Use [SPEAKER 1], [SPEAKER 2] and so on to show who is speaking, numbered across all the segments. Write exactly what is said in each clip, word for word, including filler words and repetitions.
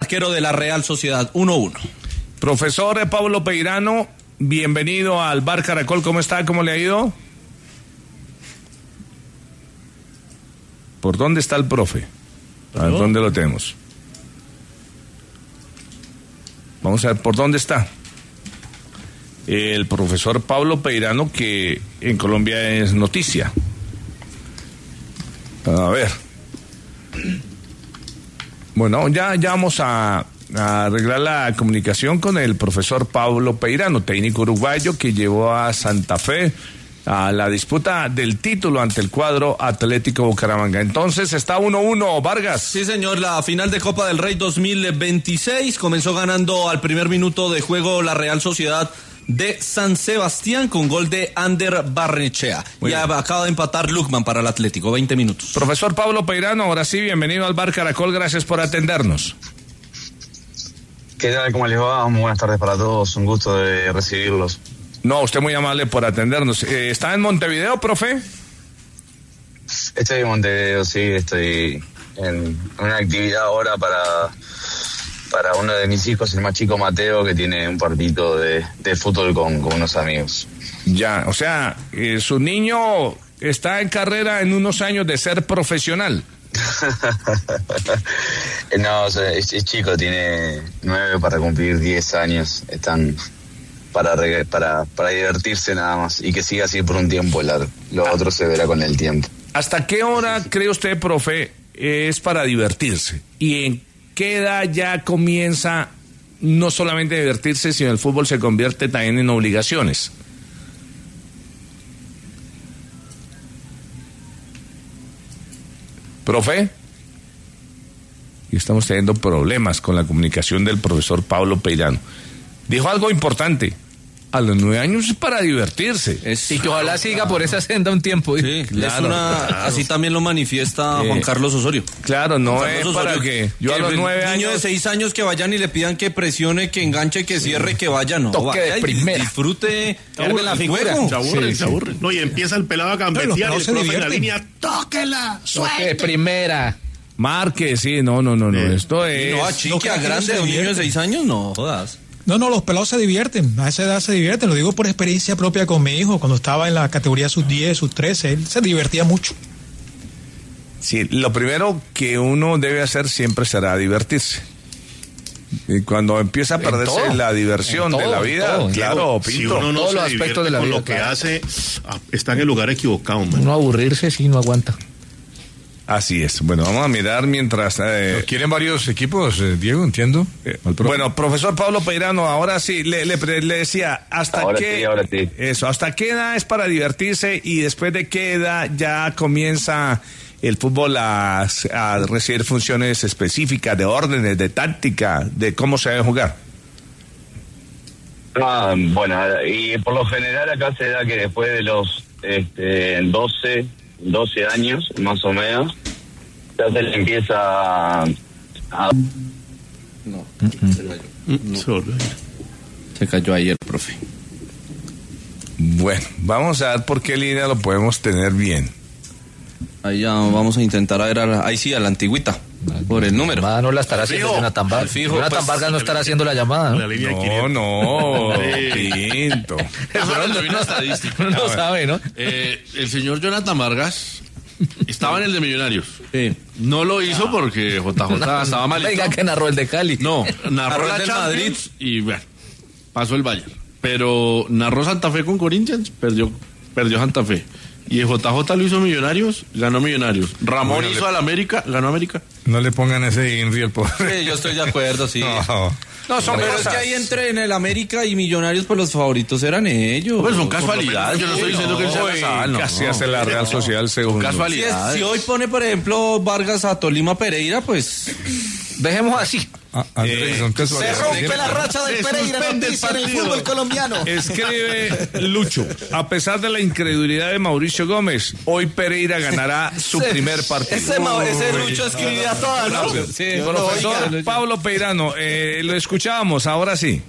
[SPEAKER 1] arquero de la Real Sociedad. uno uno.
[SPEAKER 2] Profesor Pablo Peirano, bienvenido al Bar Caracol. ¿Cómo está? ¿Cómo le ha ido? ¿Por dónde está el profe? A ver, ¿dónde lo tenemos? Vamos a ver, ¿por dónde está? El profesor Pablo Peirano, que en Colombia es noticia. A ver. Bueno, ya, ya vamos a, a arreglar la comunicación con el profesor Pablo Peirano, técnico uruguayo que llevó a Santa Fe a la disputa del título ante el cuadro Atlético Bucaramanga. Entonces está uno uno, Vargas.
[SPEAKER 1] Sí, señor, la final de Copa del Rey dos mil veintiséis comenzó ganando al primer minuto de juego la Real Sociedad de San Sebastián con gol de Ander Barnechea. Y acaba de empatar Lukman para el Atlético, veinte minutos.
[SPEAKER 2] Profesor Pablo Peirano, ahora sí, bienvenido al Bar Caracol, gracias por atendernos.
[SPEAKER 3] ¿Qué tal? ¿Cómo les va? Muy buenas tardes para todos, un gusto de recibirlos.
[SPEAKER 2] No, usted muy amable por atendernos. Eh, ¿Está en Montevideo, profe?
[SPEAKER 3] Estoy en Montevideo, sí, estoy en una actividad ahora para... para uno de mis hijos, el más chico Mateo, que tiene un partidito de, de fútbol con, con unos amigos.
[SPEAKER 2] Ya, o sea, eh, su niño está en carrera en unos años de ser profesional.
[SPEAKER 3] No, o sea, es, es chico, tiene nueve para cumplir diez años. Están para, para, para divertirse nada más y que siga así por un tiempo largo. Lo ah. otro se verá con el tiempo.
[SPEAKER 2] ¿Hasta qué hora cree usted, profe, es para divertirse? ¿Y en qué edad ya comienza no solamente a divertirse, sino el fútbol se convierte también en obligaciones? ¿Profe? Y estamos teniendo problemas con la comunicación del profesor Pablo Peirano. Dijo algo importante. A los nueve años es para divertirse.
[SPEAKER 1] Es, y que ojalá siga por esa senda un tiempo. Sí, claro, es una, claro. Así también lo manifiesta eh, Juan Carlos Osorio.
[SPEAKER 2] Claro, no es Osorio, para que yo que a los nueve años...
[SPEAKER 1] niño de seis años que vayan y le pidan que presione, que enganche, que cierre, que vaya, no.
[SPEAKER 2] Toque
[SPEAKER 1] vaya
[SPEAKER 2] de primera.
[SPEAKER 1] Disfrute
[SPEAKER 4] en la figura. Se aburre,
[SPEAKER 2] sí,
[SPEAKER 4] se aburre.
[SPEAKER 2] Sí.
[SPEAKER 4] No, y empieza el pelado a gambetear y el profe en la línea, tóquela, suelte.
[SPEAKER 2] Toque de primera. Marque, sí, no, no, no, no. Eh. Esto es...
[SPEAKER 1] No, a chique, a grande, a un niño de seis años, no jodas.
[SPEAKER 5] No, no, los pelados se divierten, a esa edad se divierten, lo digo por experiencia propia con mi hijo, cuando estaba en la categoría sub diez, sub trece, él se divertía mucho.
[SPEAKER 2] Sí, lo primero que uno debe hacer siempre será divertirse. Y cuando empieza a perderse la diversión todo, de la vida, todo, claro,
[SPEAKER 4] Pinto, si uno no todos los aspectos de la vida, con lo que claro. hace, está en el lugar equivocado, man.
[SPEAKER 5] No aburrirse si no aguanta.
[SPEAKER 2] Así es. Bueno, vamos a mirar mientras... Eh,
[SPEAKER 6] ¿Quieren varios equipos, eh, Diego? Entiendo.
[SPEAKER 2] Eh, bueno, profesor Pablo Peirano, ahora sí, le, le, le decía, ¿hasta
[SPEAKER 3] ahora
[SPEAKER 2] qué...
[SPEAKER 3] Sí, ahora sí.
[SPEAKER 2] Eso, ¿hasta qué edad es para divertirse y después de qué edad ya comienza el fútbol a, a recibir funciones específicas de órdenes, de táctica, de cómo se debe jugar?
[SPEAKER 3] Ah, bueno, y por lo general acá se da que después de los este, doce... doce años, más o menos, ya se le empieza a... a...
[SPEAKER 1] No, mm-hmm. se cayó. No. Se cayó ahí el profe.
[SPEAKER 2] Bueno, vamos a ver por qué línea lo podemos tener bien.
[SPEAKER 1] Ahí ya vamos a intentar a ver, a la, ahí sí, a la antigüita, por el número.
[SPEAKER 5] La no la estará haciendo Jonathan Vargas. Jonathan pues, Vargas no estará haciendo la llamada, ¿no?
[SPEAKER 4] La línea
[SPEAKER 2] no, no, Pinto.
[SPEAKER 4] Eso no estadística.
[SPEAKER 5] Uno no sabe, ¿no?
[SPEAKER 4] Eh, el señor Jonathan Vargas estaba en el de Millonarios. Sí. No lo hizo porque J J no, estaba malito.
[SPEAKER 5] Venga, que narró el de Cali.
[SPEAKER 4] No, narró, narró la Champions Madrid y bueno, pasó el Bayern. Pero narró Santa Fe con Corinthians, perdió, perdió Santa Fe. Y J J lo hizo Millonarios, ganó Millonarios. Ramón bueno, hizo le... al América, ganó América.
[SPEAKER 6] No le pongan ese Inri el poder.
[SPEAKER 1] Sí, yo estoy de acuerdo, sí.
[SPEAKER 2] No,
[SPEAKER 1] no son pero cosas. Es que ahí entre en el América y Millonarios, pues los favoritos eran ellos.
[SPEAKER 4] Pues son casualidades, yo no estoy diciendo que él sea
[SPEAKER 2] casal, no. Casi hace la Real Social segundo.
[SPEAKER 4] Casualidades.
[SPEAKER 1] Si, si hoy pone, por ejemplo, Vargas a Tolima Pereira, pues dejemos así.
[SPEAKER 6] Ah, Andrés, eh,
[SPEAKER 7] se rompe la racha del Pereira noticia en el fútbol colombiano.
[SPEAKER 2] Escribe Lucho, a pesar de la incredulidad de Mauricio Gómez, hoy Pereira ganará su ese, primer partido.
[SPEAKER 7] Ese, ese Lucho escribía no, toda, ¿no?
[SPEAKER 2] Sí, profesor no, Pablo Peirano, eh, lo escuchábamos, ahora sí.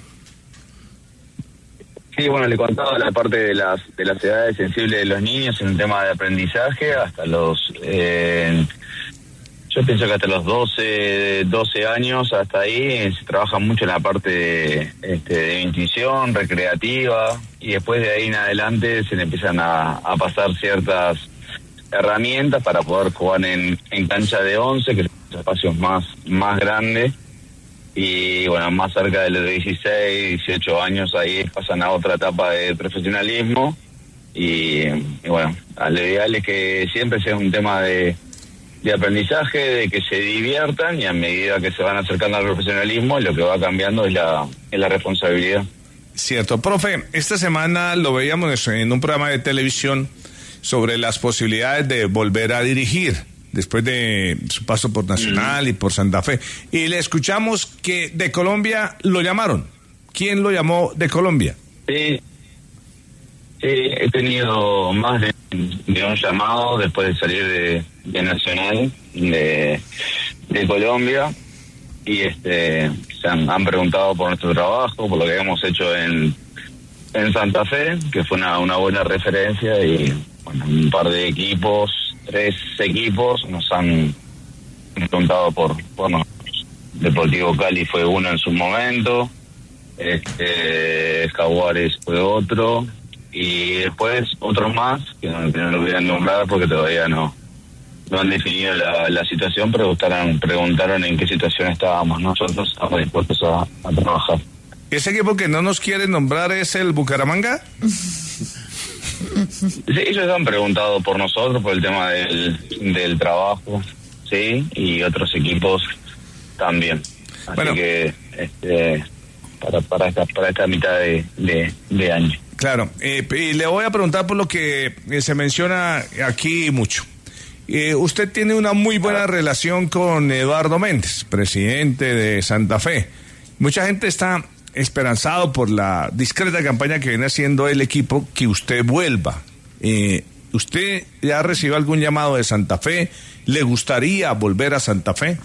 [SPEAKER 3] Sí, bueno, le contaba la parte de las de las edades sensibles de los niños en el tema de aprendizaje, hasta los... Eh, Yo pienso que hasta los doce, doce años, hasta ahí, se trabaja mucho en la parte de, este, de intuición, recreativa, y después de ahí en adelante se le empiezan a, a pasar ciertas herramientas para poder jugar en, en cancha de once, que son espacios más, más grandes, y bueno, más cerca de los dieciséis, dieciocho años, ahí pasan a otra etapa de profesionalismo, y, y bueno, lo ideal es que siempre sea un tema de de aprendizaje, de que se diviertan, y a medida que se van acercando al profesionalismo, lo que va cambiando es la, es la responsabilidad.
[SPEAKER 2] Cierto. Profe, esta semana lo veíamos en un programa de televisión sobre las posibilidades de volver a dirigir después de su paso por Nacional mm. y por Santa Fe. Y le escuchamos que de Colombia lo llamaron. ¿Quién lo llamó de Colombia?
[SPEAKER 3] Sí, sí, he tenido más de, de un llamado después de salir de, de Nacional, de, de Colombia, y este se han, han preguntado por nuestro trabajo, por lo que habíamos hecho en, en Santa Fe, que fue una, una buena referencia, y bueno, un par de equipos, tres equipos nos han preguntado por, por nosotros. Deportivo Cali fue uno en su momento, este Jaguares fue otro, y después otros más que no, que no lo voy a nombrar porque todavía no no han definido la, la situación, pero preguntaron, preguntaron en qué situación estábamos. Nosotros estamos dispuestos a, a trabajar.
[SPEAKER 2] ¿Ese equipo que no nos quiere nombrar es el Bucaramanga?
[SPEAKER 3] Sí, ellos han preguntado por nosotros, por el tema del, del trabajo, sí, y otros equipos también. Así bueno, que este, para para esta para esta mitad de, de, de año.
[SPEAKER 2] Claro, eh, y le voy a preguntar por lo que eh, se menciona aquí mucho. Eh, usted tiene una muy buena ah. relación con Eduardo Méndez, presidente de Santa Fe. Mucha gente está esperanzado por la discreta campaña que viene haciendo el equipo que usted vuelva. Eh, ¿Usted ya recibió algún llamado de Santa Fe? ¿Le gustaría volver a Santa Fe?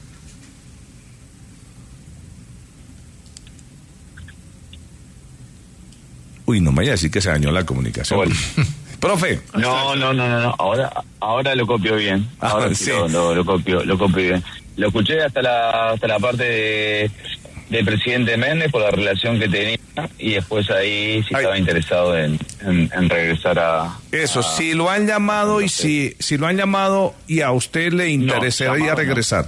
[SPEAKER 2] Uy, no me vaya a decir que se dañó la comunicación. Bueno. Profe.
[SPEAKER 3] No, no, no, no, no. Ahora, ahora lo copio bien. Ahora ah, sí. lo, lo, lo copio, lo copio bien. Lo escuché hasta la, hasta la parte de, de presidente Méndez por la relación que tenía, y después ahí sí estaba Ay. interesado en, en, en regresar a.
[SPEAKER 2] Eso,
[SPEAKER 3] a,
[SPEAKER 2] si lo han llamado y si, si lo han llamado y a usted le interesaría no, llamado, regresar.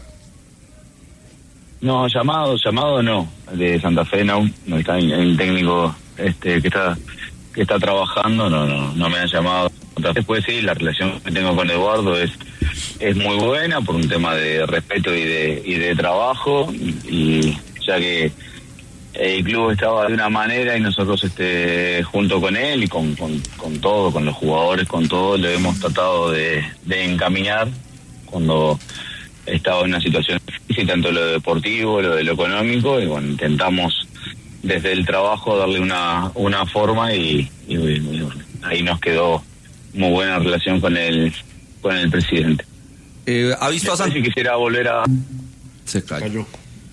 [SPEAKER 3] No. no, llamado, llamado no. De Santa Fe no, no está el técnico este que está que está trabajando, no, no, no me han llamado. Después sí, la relación que tengo con Eduardo es es muy buena por un tema de respeto y de y de trabajo, y ya que el club estaba de una manera y nosotros este junto con él y con, con, con todo, con los jugadores, con todo, lo hemos tratado de, de encaminar cuando estaba en una situación difícil, tanto lo deportivo, lo de lo económico, y bueno, intentamos desde el trabajo darle una una forma, y, y, y ahí nos quedó muy buena relación con el con el presidente.
[SPEAKER 1] Eh, ¿Ha visto a San...
[SPEAKER 3] Si quisiera volver a...
[SPEAKER 1] Se cayó.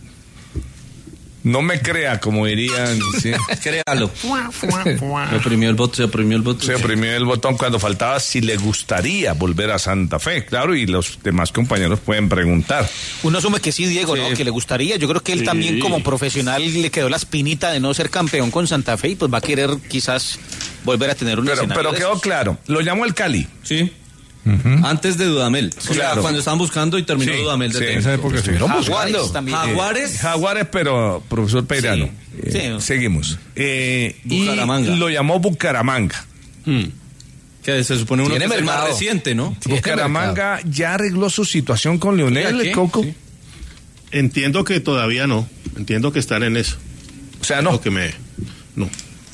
[SPEAKER 2] No me crea, como dirían. ¿Sí?
[SPEAKER 1] Créalo. se oprimió el botón, se oprimió el botón.
[SPEAKER 2] Se oprimió el botón cuando faltaba si le gustaría volver a Santa Fe, claro, y los demás compañeros pueden preguntar.
[SPEAKER 7] Uno asume que sí, Diego, sí. ¿no? Que le gustaría. Yo creo que él sí. también como profesional le quedó la espinita de no ser campeón con Santa Fe, y pues va a querer quizás volver a tener un
[SPEAKER 2] pero,
[SPEAKER 7] escenario.
[SPEAKER 2] Pero quedó claro, lo llamó el Cali.
[SPEAKER 1] Sí. Uh-huh. Antes de Dudamel, o
[SPEAKER 2] claro.
[SPEAKER 1] sea, cuando estaban buscando y terminó sí, Dudamel de
[SPEAKER 2] sí,
[SPEAKER 1] técnico.
[SPEAKER 2] Esa época sí.
[SPEAKER 7] Jaguares también.
[SPEAKER 1] Jaguares.
[SPEAKER 2] Jaguares, pero profesor Peirano. Sí. Eh, sí. Seguimos. Eh, Bucaramanga. Y lo llamó Bucaramanga.
[SPEAKER 1] Hmm. Que se supone uno que es el más reciente, ¿no?
[SPEAKER 2] Bucaramanga ya arregló su situación con Leonel, Coco.
[SPEAKER 8] Sí. Entiendo que todavía no. Entiendo que están en eso.
[SPEAKER 2] O sea, no.
[SPEAKER 8] Lo que me... No.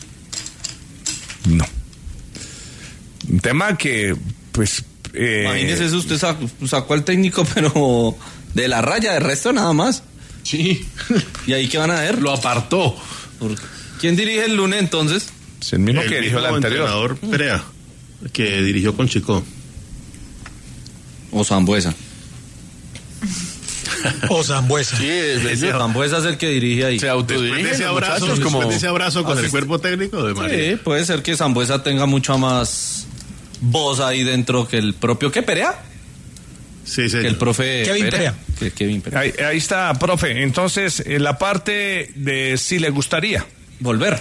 [SPEAKER 2] No. Un tema que, pues...
[SPEAKER 1] Eh, Imagínese eso, usted sacó, sacó al técnico, pero de la raya, de resto nada más.
[SPEAKER 8] Sí.
[SPEAKER 1] ¿Y ahí qué van a ver?
[SPEAKER 8] Lo apartó.
[SPEAKER 1] ¿Quién dirige el lunes entonces?
[SPEAKER 2] Es el mismo
[SPEAKER 8] el
[SPEAKER 2] que dirigió el anterior.
[SPEAKER 8] El entrenador Perea, que dirigió con Chico.
[SPEAKER 1] O Sambuesa.
[SPEAKER 5] O Sambuesa.
[SPEAKER 1] Sí, es Sambuesa es el que dirige ahí.
[SPEAKER 8] Se autodirige. Después de ese abrazo, como... de ese abrazo con el cuerpo técnico de María.
[SPEAKER 1] Sí, puede ser que Sambuesa tenga mucha más voz ahí dentro que el propio que Perea.
[SPEAKER 8] Sí, señor.
[SPEAKER 1] Que el profe
[SPEAKER 5] Kevin Perea.
[SPEAKER 1] Que Kevin Perea.
[SPEAKER 2] Ahí, ahí está, profe. Entonces, en la parte de si le gustaría.
[SPEAKER 1] Volver.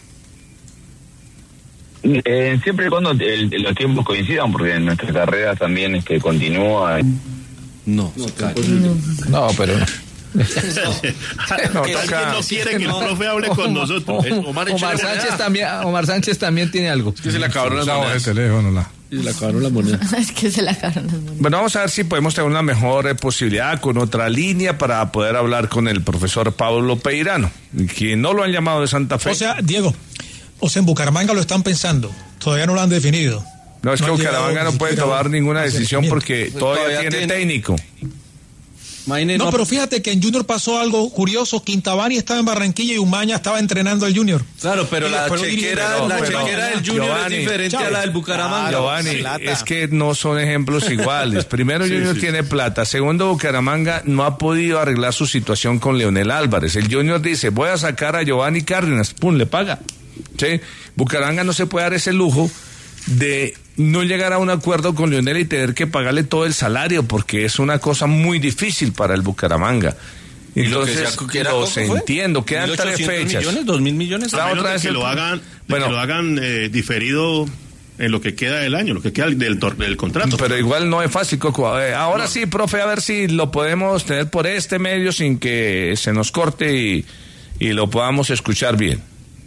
[SPEAKER 3] Eh, siempre y cuando el- los tiempos coincidan, porque en nuestra carrera también es que continúa.
[SPEAKER 1] No, se cae.
[SPEAKER 6] No, pero no.
[SPEAKER 2] No,
[SPEAKER 8] Alguien
[SPEAKER 2] toca-
[SPEAKER 8] no quiere que el profe hable con nosotros.
[SPEAKER 4] Eh, Omar,
[SPEAKER 6] Omar
[SPEAKER 4] échale
[SPEAKER 6] Sánchez
[SPEAKER 4] moneda.
[SPEAKER 6] también, Omar Sánchez también tiene algo.
[SPEAKER 4] Es que se le acabaron las
[SPEAKER 6] No,
[SPEAKER 4] monedas.
[SPEAKER 6] el teléfono, la.
[SPEAKER 4] Se le acabaron las monedas.
[SPEAKER 9] Es que se la acabaron las monedas.
[SPEAKER 2] Bueno, vamos a ver si podemos tener una mejor eh, posibilidad con otra línea para poder hablar con el profesor Pablo Peirano, quien no lo han llamado de Santa Fe.
[SPEAKER 5] O sea, Diego, o sea, en Bucaramanga lo están pensando. Todavía no lo han definido.
[SPEAKER 2] no, es que
[SPEAKER 5] han
[SPEAKER 2] Bucaramanga
[SPEAKER 5] llegado
[SPEAKER 2] no puede
[SPEAKER 5] siquiera
[SPEAKER 2] tomar
[SPEAKER 5] a
[SPEAKER 2] ninguna
[SPEAKER 5] un
[SPEAKER 2] decisión
[SPEAKER 5] acercamiento.
[SPEAKER 2] porque todavía,
[SPEAKER 1] Todavía
[SPEAKER 2] tiene
[SPEAKER 1] tiene-
[SPEAKER 2] técnico.
[SPEAKER 1] Maine,
[SPEAKER 5] No, pero fíjate que en Junior pasó algo curioso. Quintabani estaba en Barranquilla y Umaña estaba entrenando al Junior.
[SPEAKER 1] Claro, pero
[SPEAKER 5] Y
[SPEAKER 1] la
[SPEAKER 5] después lo
[SPEAKER 1] chequera,
[SPEAKER 5] dirigió,
[SPEAKER 1] la
[SPEAKER 5] pero-
[SPEAKER 1] chequera del Junior
[SPEAKER 2] Giovanni,
[SPEAKER 1] es diferente a la del Bucaramanga.
[SPEAKER 2] Giovanni,
[SPEAKER 7] plata.
[SPEAKER 2] es que no son ejemplos iguales. Primero, Junior
[SPEAKER 8] sí.
[SPEAKER 2] tiene plata. Segundo, Bucaramanga no ha podido arreglar su situación con Leonel Álvarez. El Junior dice, voy a sacar a Giovanni Cárdenas. Pum, le paga. ¿Sí? Bucaramanga no se puede dar ese lujo de no llegar a un acuerdo con Leonel y tener que pagarle todo el salario, porque es una cosa muy difícil para el Bucaramanga.
[SPEAKER 1] ¿Y lo que
[SPEAKER 2] Entonces,
[SPEAKER 1] sea- que era
[SPEAKER 2] los
[SPEAKER 1] poco fue?
[SPEAKER 2] entiendo, quedan
[SPEAKER 1] ¿mil
[SPEAKER 2] tres
[SPEAKER 1] ochocientos
[SPEAKER 2] fechas.
[SPEAKER 1] millones, dos mil millones?
[SPEAKER 2] La
[SPEAKER 8] A menos
[SPEAKER 2] otra
[SPEAKER 8] de
[SPEAKER 2] es
[SPEAKER 8] que
[SPEAKER 2] el-
[SPEAKER 8] lo hagan, de
[SPEAKER 2] Bueno.
[SPEAKER 8] que lo hagan eh, diferido en lo que queda del año, lo que queda del, tor- del contrato.
[SPEAKER 2] Pero igual no es fácil, Coco. Eh, ahora sí, profe, a ver si lo podemos tener por este medio sin que se nos corte y, y lo podamos escuchar bien.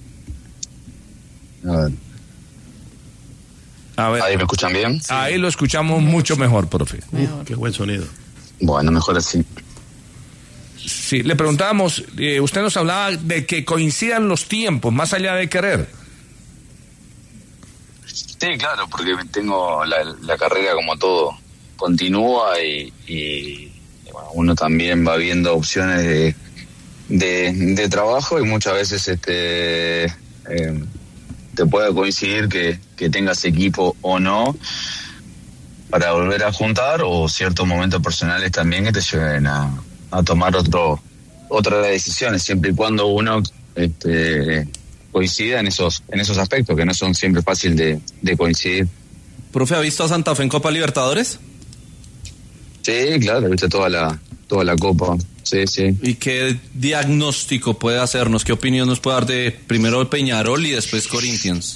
[SPEAKER 3] A ver.
[SPEAKER 2] A ver,
[SPEAKER 3] ¿Ahí me escuchan bien?
[SPEAKER 2] ahí lo escuchamos mucho mejor, profe.
[SPEAKER 8] Uh, qué buen sonido.
[SPEAKER 3] Bueno, mejor así.
[SPEAKER 2] Sí, le preguntábamos, eh, usted nos hablaba de que coincidan los tiempos, más allá de querer.
[SPEAKER 3] Sí, claro, porque tengo la, la carrera como todo continúa y, y, y bueno, uno también va viendo opciones de, de, de trabajo y muchas veces este eh, te puede coincidir que, que tengas equipo o no para volver a juntar, o ciertos momentos personales también que te lleven a, a tomar otro otras decisiones, siempre y cuando uno este, coincida en esos en esos aspectos que no son siempre fácil de, de coincidir.
[SPEAKER 1] ¿Profe, ha visto a Santa Fe en Copa Libertadores?
[SPEAKER 3] Sí, claro, viste toda la toda la copa. Sí, sí.
[SPEAKER 1] ¿Y qué diagnóstico puede hacernos? ¿Qué opinión nos puede dar de primero Peñarol y después Corinthians?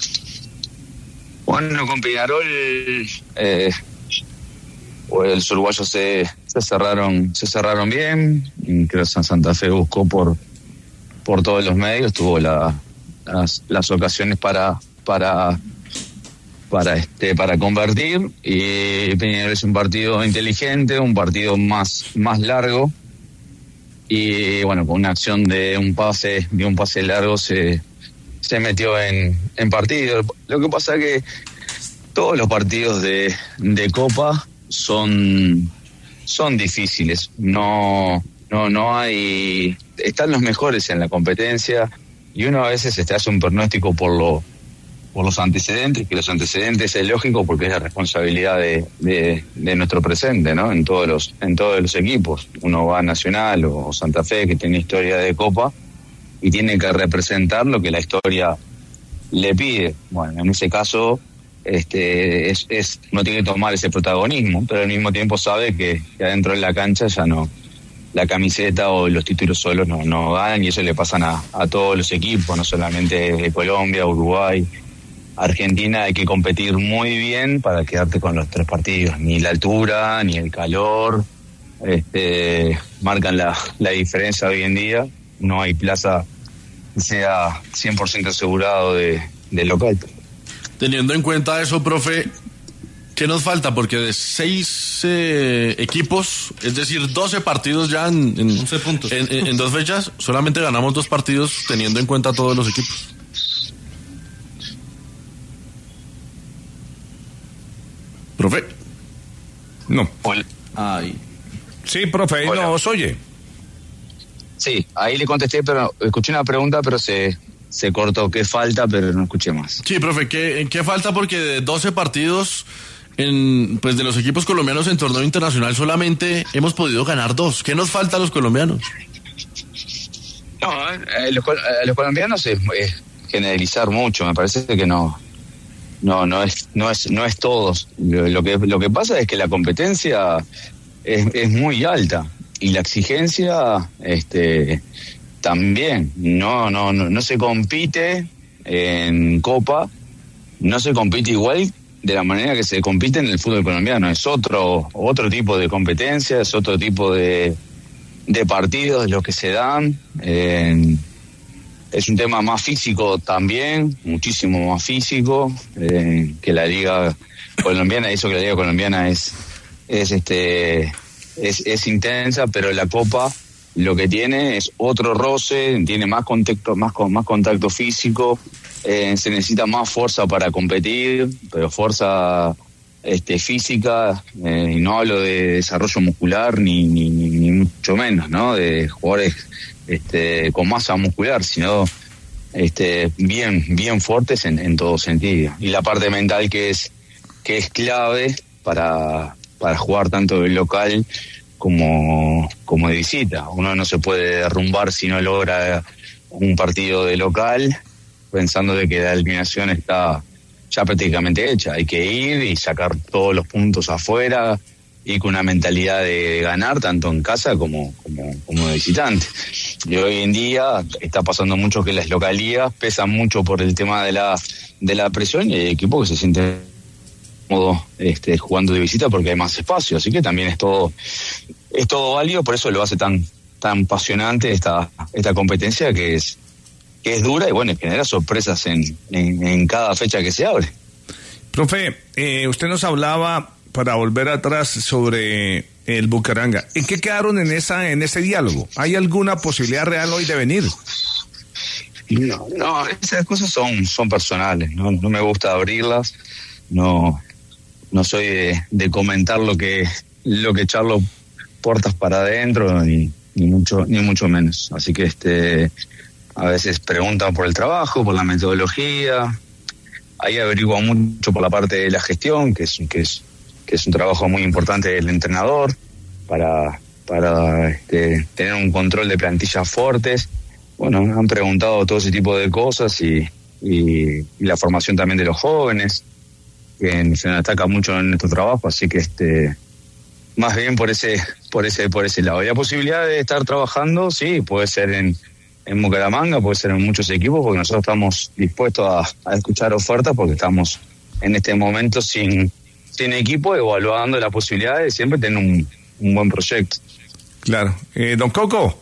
[SPEAKER 3] Bueno, con Peñarol eh, pues los uruguayos se, se cerraron se cerraron bien. Y creo que Santa Fe buscó por por todos los medios, tuvo la, las, las ocasiones para para para este para convertir, y Peñarol es un partido inteligente, un partido más más largo, y bueno, con una acción de un pase de un pase largo se se metió en, en partido. Lo que pasa es que todos los partidos de, de Copa son son difíciles, no no no hay, están los mejores en la competencia y uno a veces este, hace un pronóstico por lo por los antecedentes, que los antecedentes es lógico porque es la responsabilidad de, de, de nuestro presente, ¿no? En todos los en todos los equipos. Uno va a Nacional o Santa Fe, que tiene historia de Copa, y tiene que representar lo que la historia le pide. Bueno, en ese caso este es, es no tiene que tomar ese protagonismo, pero al mismo tiempo sabe que, que adentro de la cancha ya no, la camiseta o los títulos solos no, no ganan, y eso le pasan a, a todos los equipos, no solamente de Colombia, Uruguay, Argentina. Hay que competir muy bien para quedarte con los tres partidos. Ni la altura, ni el calor este, marcan la, la diferencia hoy en día. No hay plaza que sea cien por ciento asegurado de, de local.
[SPEAKER 4] Teniendo en cuenta eso, profe, ¿qué nos falta? Porque de seis eh, equipos, es decir, doce partidos ya en, en,
[SPEAKER 1] once puntos.
[SPEAKER 4] En, en, en dos fechas, solamente ganamos dos partidos teniendo en cuenta todos los equipos. Profe.
[SPEAKER 2] No.
[SPEAKER 1] Ay.
[SPEAKER 2] Sí, profe, ahí
[SPEAKER 3] Hola.
[SPEAKER 2] nos oye.
[SPEAKER 3] Sí, ahí le contesté, pero escuché una pregunta, pero se, se cortó. ¿Qué falta? Pero no escuché más.
[SPEAKER 4] Sí, profe, ¿qué, qué falta? Porque de doce partidos, en, pues de los equipos colombianos en torneo internacional solamente hemos podido ganar dos. ¿Qué nos falta a los colombianos?
[SPEAKER 3] No, eh, los, col- eh, los colombianos es, es generalizar mucho. Me parece que no no, no es, no es, no es todos. Lo, lo que, lo que pasa es que la competencia es, es muy alta y la exigencia, este, también. No, no, no, no se compite en Copa, no se compite igual de la manera que se compite en el fútbol colombiano. Es otro, otro tipo de competencia, es otro tipo de, de partidos los que se dan. Eh, es un tema más físico también, muchísimo más físico eh, que la liga colombiana. Eso que la liga colombiana es, es este, es, es intensa, pero la Copa lo que tiene es otro roce, tiene más contacto, más, más contacto físico, eh, se necesita más fuerza para competir, pero fuerza este, física, eh, y no hablo de desarrollo muscular ni, ni, ni, ni mucho menos, ¿no? De jugadores este, con masa muscular, sino este, bien, bien fuertes en, en todo sentido. Y la parte mental que es, que es clave para, para jugar tanto de local como, como de visita. Uno no se puede derrumbar si no logra un partido de local pensando de que la eliminación está ya prácticamente hecha. Hay que ir y sacar todos los puntos afuera y con una mentalidad de ganar tanto en casa como, como, como de visitante. Y hoy en día está pasando mucho que las localías pesan mucho por el tema de la, de la presión, y hay equipos que se sienten cómodos este, jugando de visita porque hay más espacio, así que también es todo, es todo válido, por eso lo hace tan, tan apasionante esta, esta competencia que es, que es dura y bueno, genera sorpresas en, en, en cada fecha que se abre.
[SPEAKER 2] Profe, eh, usted nos hablaba, para volver atrás, sobre el Bucaramanga. ¿En qué quedaron en esa en ese diálogo? ¿Hay alguna posibilidad real hoy de venir?
[SPEAKER 3] No, no, esas cosas son, son personales, no, no me gusta abrirlas, no, no soy de, de comentar lo que, lo que charlo puertas para adentro, ni, ni mucho, ni mucho menos. Así que este a veces preguntan por el trabajo, por la metodología, ahí averiguo mucho por la parte de la gestión, que es, que es, que es un trabajo muy importante del entrenador, para, para este, tener un control de plantillas fuertes. Bueno, han preguntado todo ese tipo de cosas y, y, y la formación también de los jóvenes, que se nos ataca mucho en nuestro trabajo, así que este más bien por ese, por ese, por ese lado. Y la posibilidad de estar trabajando, sí, puede ser en, en Bucaramanga, puede ser en muchos equipos, porque nosotros estamos dispuestos a, a escuchar ofertas, porque estamos en este momento sin, sin equipo, evaluando la posibilidad de siempre tener un, un buen proyecto.
[SPEAKER 2] Claro. Eh, don Coco.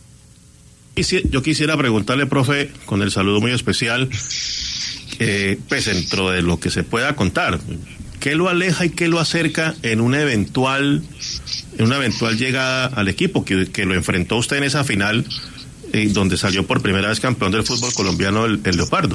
[SPEAKER 8] Yo quisiera preguntarle, profe, con el saludo muy especial, eh, pues dentro de lo que se pueda contar, ¿qué lo aleja y qué lo acerca en una eventual, en una eventual llegada al equipo que, que lo enfrentó usted en esa final, eh, donde salió por primera vez campeón del fútbol colombiano el, el Leopardo?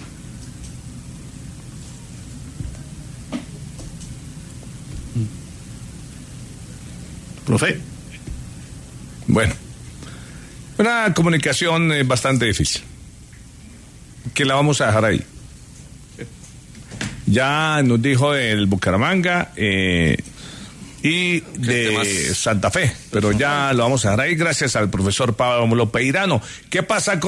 [SPEAKER 8] Profe.
[SPEAKER 2] Bueno, una comunicación eh, bastante difícil, que la vamos a dejar ahí. Ya nos dijo el Bucaramanga eh, y de Santa Fe, pero ya lo vamos a dejar ahí gracias al profesor Pablo Peirano. ¿Qué pasa con